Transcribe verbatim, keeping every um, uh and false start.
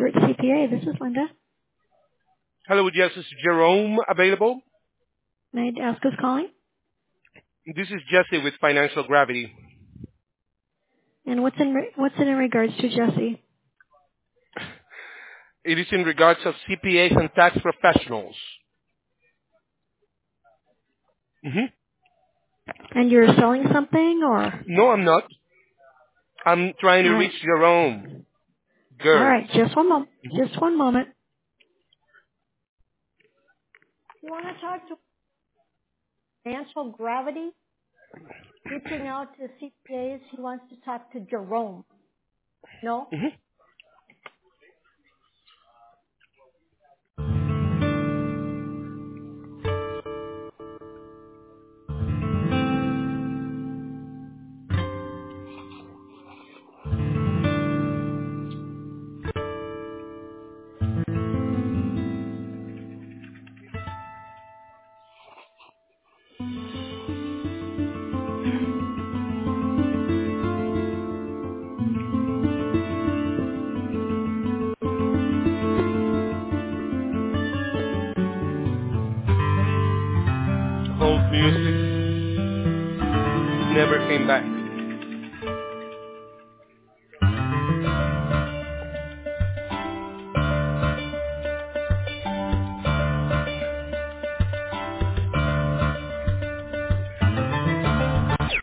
Gert C P A. This is Linda. Hello, yes, is Jerome available? May I ask who's calling? This is Jesse with Financial Gravity. And what's in re- what's it in regards to, Jesse? It is in regards of C P As and tax professionals. hmm And you're selling something, or? No, I'm not. I'm trying to All reach right. Jerome. All Gert. right. Just one moment. Mhm. Just one moment. You want to talk to Financial Gravity? Reaching out to C P As. He wants to talk to Jerome. No? Mhm. Hold music. Never came back.